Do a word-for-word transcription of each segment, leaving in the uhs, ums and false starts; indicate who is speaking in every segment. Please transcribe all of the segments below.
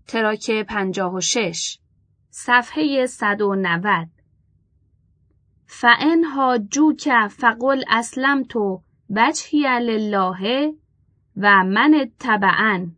Speaker 1: تراک پنجاه و شش، صفحه صد و نود. فَإِنْ حَاجُّوكَ فَقُلْ أَسْلَمْتُ وَجْهِیَ لِلَّهِ و من اتبعن.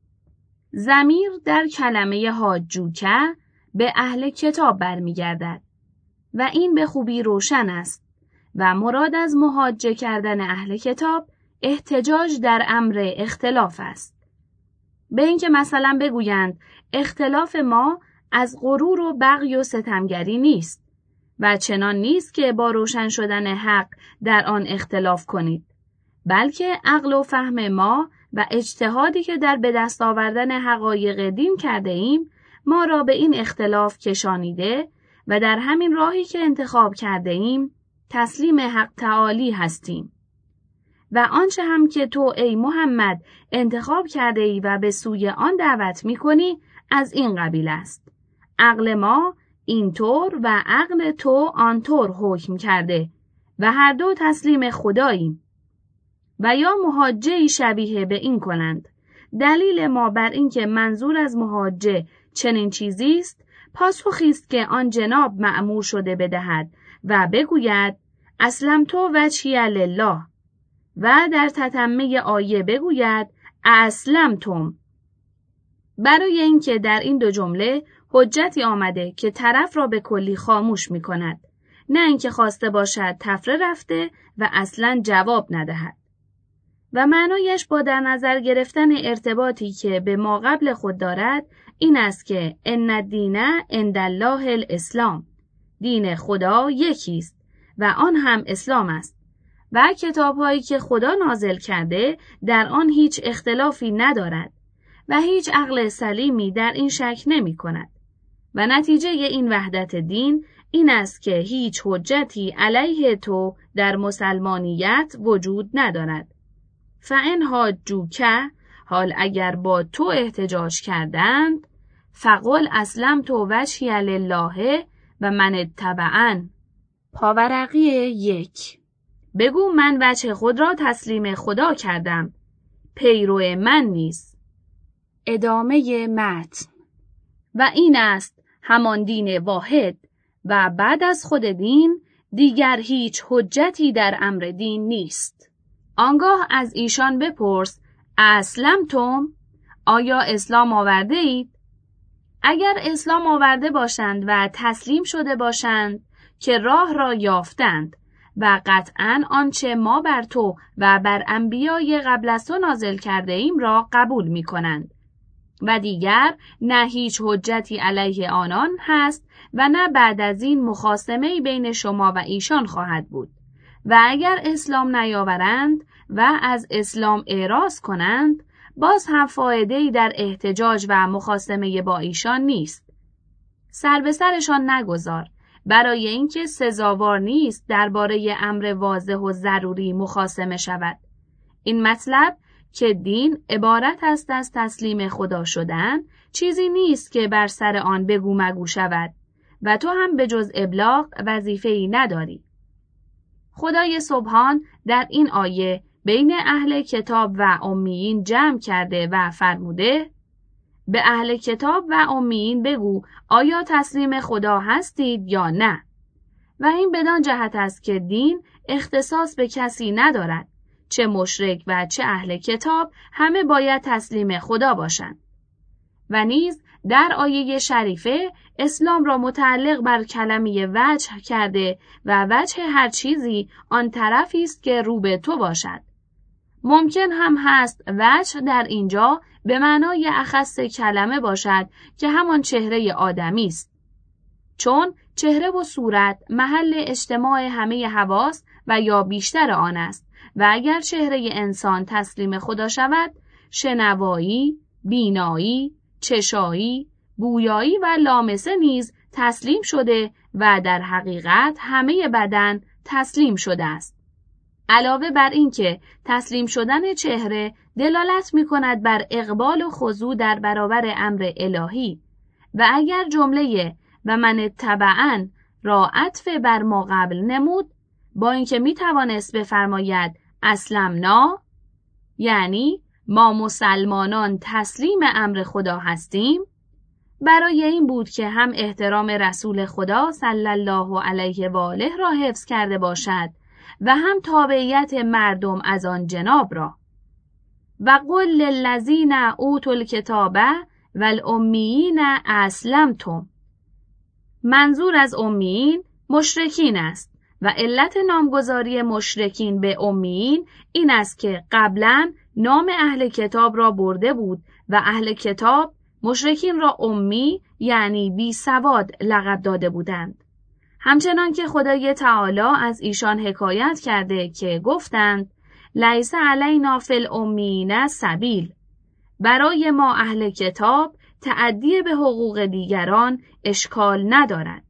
Speaker 1: ضمیر در کلمه حاجوک به اهل کتاب برمیگردد و این به خوبی روشن است و مراد از محاجه کردن اهل کتاب احتجاج در امر اختلاف است. به اینکه مثلا بگویند اختلاف ما از غرور و بغی و ستمگری نیست و چنان نیست که با روشن شدن حق در آن اختلاف کنید، بلکه عقل و فهم ما و اجتهادی که در به دست آوردن حقایق دین کرده ایم ما را به این اختلاف کشانیده و در همین راهی که انتخاب کرده ایم تسلیم حق تعالی هستیم. و آنچه هم که تو ای محمد انتخاب کرده ای و به سوی آن دعوت می کنی از این قبیل است. عقل ما اینطور و عقل تو آنطور حکم کرده و هر دو تسلیم خداییم. و یا محاجه شبیه به این کنند. دلیل ما بر این که منظور از محاجه چنین چیزی است پاسخی است که آن جناب مأمور شده بدهد و بگوید اسلمتو وجهی لله و در تتمه آیه بگوید اسلمتم. برای اینکه در این دو جمله حجتی آمده که طرف را به کلی خاموش می کند، نه اینکه خواسته باشد تفره رفته و اصلا جواب ندهد. و معنایش با در نظر گرفتن ارتباطی که به ما قبل خود دارد این است که ان الدین عند الله الاسلام، دین خدا یکی است و آن هم اسلام است و کتاب‌هایی که خدا نازل کرده در آن هیچ اختلافی ندارد و هیچ عقل سلیمی در این شک نمی کند و نتیجه این وحدت دین این است که هیچ حجتی علیه تو در مسلمانیت وجود ندارد. فَإِنْ حَاجُّوكَ، حال اگر با تو احتجاج کردند، فَقُلْ أَسْلَمْتُ وَجْهِیَ لِلَّهِ و من اتبعن. پاورقی یک، بگو من وجه خود را تسلیم خدا کردم، پیرو من نیست. ادامه متن. و این است همان دین واحد و بعد از خود دین دیگر هیچ حجتی در امر دین نیست. آنگاه از ایشان بپرس اسلمتم، آیا اسلام آورده اید؟ اگر اسلام آورده باشند و تسلیم شده باشند که راه را یافتند و قطعاً آنچه ما بر تو و بر انبیای قبل از تو نازل کرده ایم را قبول می کنند و دیگر نه هیچ حجتی علیه آنان هست و نه بعد از این مخاصمه‌ای بین شما و ایشان خواهد بود. و اگر اسلام نیاورند و از اسلام اعراض کنند باز هم فایده‌ای در احتجاج و مخاصمه با ایشان نیست. سر به سرشان نگذار، برای اینکه سزاوار نیست درباره امر واضح و ضروری مخاصمه شود. این مطلب که دین عبارت است از تسلیم خدا شدن چیزی نیست که بر سر آن بگو مگو شود و تو هم به جز ابلاغ وظیفه‌ای نداری. خدای سبحان در این آیه بین اهل کتاب و امیین جمع کرده و فرموده به اهل کتاب و امیین بگو آیا تسلیم خدا هستید یا نه؟ و این بدان جهت است که دین اختصاص به کسی ندارد، چه مشرک و چه اهل کتاب همه باید تسلیم خدا باشند. و نیز در آیه شریفه اسلام را متعلق بر کلمه وجه کرده و وجه هر چیزی آن طرفی است که رو به تو باشد. ممکن هم هست وجه در اینجا به معنای اخص کلمه باشد که همان چهره آدمی است، چون چهره و صورت محل اجتماع همه حواس و یا بیشتر آن است و اگر چهره انسان تسلیم خدا شود، شنوایی، بینایی، چشایی، بویایی و لامسه نیز تسلیم شده و در حقیقت همه بدن تسلیم شده است. علاوه بر این که تسلیم شدن چهره دلالت می کند بر اقبال و خضوع در برابر امر الهی و اگر جمله و من اتبعن را عطف بر ما قبل نمود، با اینکه می توانست بفرماید اسلمنا، یعنی ما مسلمانان تسلیم امر خدا هستیم، برای این بود که هم احترام رسول خدا صلی الله علیه و آله را حفظ کرده باشد و هم تابعیت مردم از آن جناب را. و قل للذین اوتوا الکتاب والامیین اسلمتم. منظور از امیین مشرکین است و علت نامگذاری مشرکین به امیین این است که قبلا نام اهل کتاب را برده بود و اهل کتاب مشرکین را امی یعنی بی سواد لقب داده بودند. همچنان که خدای تعالی از ایشان حکایت کرده که گفتند لیس علینا فی الامیین سبیل، برای ما اهل کتاب تعدی به حقوق دیگران اشکال ندارد.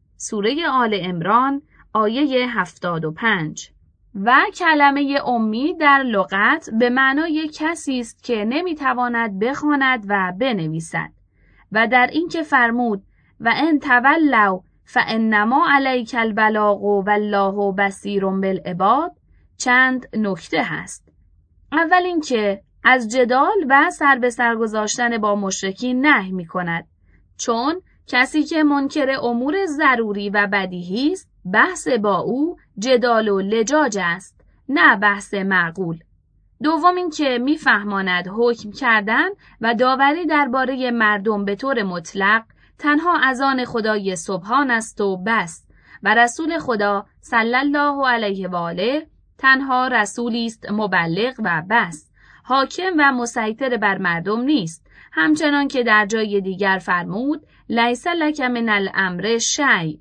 Speaker 1: سوره آل عمران آیه هفتاد و پنج. و کلمه امی در لغت به معنای کسی است که نمیتواند بخواند و بنویسد و در این که فرمود و ان تولوا فانما علیک البلاغ والله بصیر بالعباد چند نکته هست. اول این که از جدال و سر به سر گذاشتن با مشرکین نهی می کند، چون کسی که منکر امور ضروری و بدیهی است بحث با او جدال و لجاج است، نه بحث معقول. دوم این که میفهماند حکم کردن و داوری درباره مردم به طور مطلق تنها از آن خدای سبحان است و بس و رسول خدا صلی الله علیه و آله تنها رسولی است مبلغ و بس، حاکم و مسیطر بر مردم نیست، همچنان که در جای دیگر فرمود لیس لک من الامر شیء،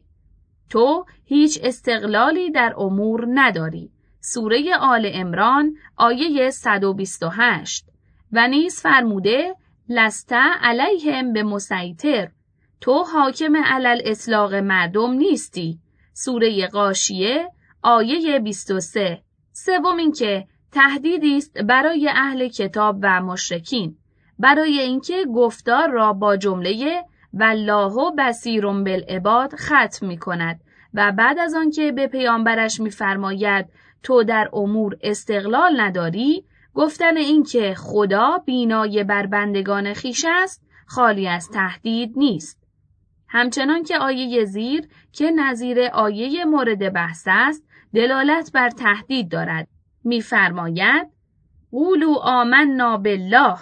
Speaker 1: تو هیچ استقلالی در امور نداری. سوره آل عمران آیه صد و بیست و هشت. و نیز فرموده لست علیهم بمسیطر، تو حاکم علل اطلاق مردم نیستی. سوره غاشیه آیه بیست و سه. سوم این که تهدیدی است برای اهل کتاب و مشرکین، برای اینکه گفتار را با جمله والله بصیر بالعباد ختم می کند و بعد از آن که به پیامبرش می فرماید تو در امور استقلال نداری، گفتن این که خدا بینای بر بندگان خویش است خالی از تهدید نیست. همچنان که آیه زیر که نظیر آیه مورد بحث است دلالت بر تهدید دارد، می فرماید قولوا آمنا بالله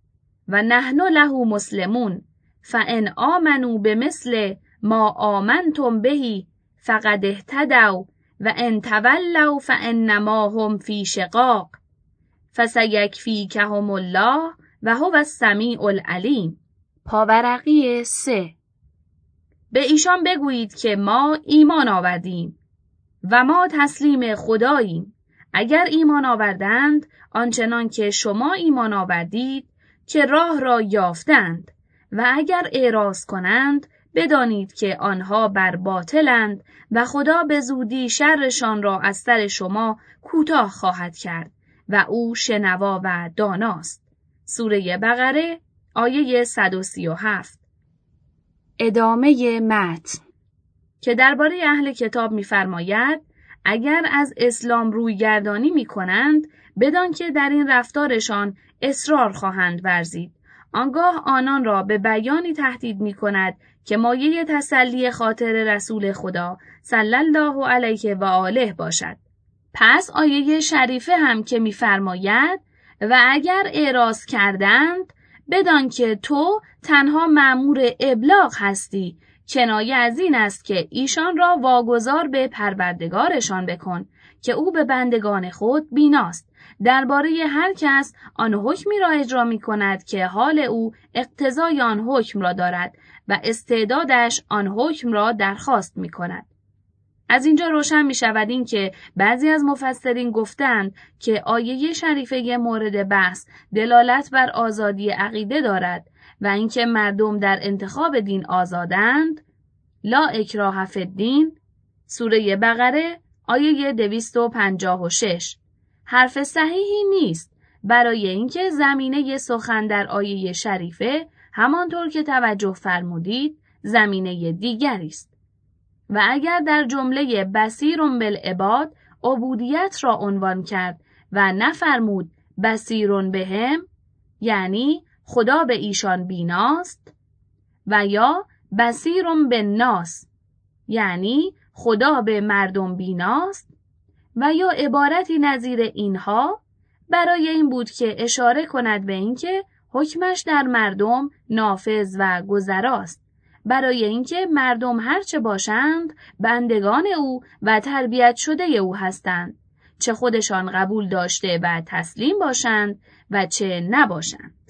Speaker 1: و نحن له مسلمون فان آمنوا بمثل ما آمنتم به فقد اهتدوا و ان تولوا فانما هم فی شقاق فسیکفیکهم الله و هو السمیع العلیم. پاورقی سه. به ایشان بگویید که ما ایمان آوردیم و ما تسلیم خداییم. اگر ایمان آوردند آنچنان که شما ایمان آوردید که راه را یافتند، و اگر اعراض کنند بدانید که آنها بر باطلند و خدا به زودی شرشان را از سر شما کوتاه خواهد کرد و او شنوا و داناست. سوره بقره آیه صد و سی و هفت. ادامه متن که درباره اهل کتاب می‌فرماید اگر از اسلام روی گردانی می کنند بدان که در این رفتارشان اصرار خواهند ورزید، آنگاه آنان را به بیانی تهدید می کند که مایه تسلی خاطر رسول خدا صلی الله علیه و آله باشد. پس آیه شریفه هم که می فرماید و اگر اعراض کردند بدان که تو تنها مأمور ابلاغ هستی، کنایه از این است که ایشان را واگذار به پروردگارشان بکن که او به بندگان خود بیناست، درباره هر کس آن حکمی را اجرا می کند که حال او اقتضای آن حکم را دارد و استعدادش آن حکم را درخواست می کند. از اینجا روشن می شود این که بعضی از مفسرین گفتند که آیه شریفه مورد بحث دلالت بر آزادی عقیده دارد و اینکه مردم در انتخاب دین آزادند. لا اکراه فی الدین سوره بقره آیه دویست و پنجاه و شش. حرف صحیحی نیست، برای اینکه زمینه سخن در آیه شریفه همانطور که توجه فرمودید زمینه دیگری است. و اگر در جمله بصیر بالعباد عبودیت را عنوان کرد و نفرمود بصیر بهم، یعنی خدا به ایشان بیناست، و یا بصیرٌ بالناس یعنی خدا به مردم بیناست و یا عبارتی نظیر اینها برای این بود که اشاره کند به اینکه حکمش در مردم نافذ و گذراست، برای اینکه مردم هرچه باشند بندگان او و تربیت شده او هستند، چه خودشان قبول داشته و تسلیم باشند و چه نباشند.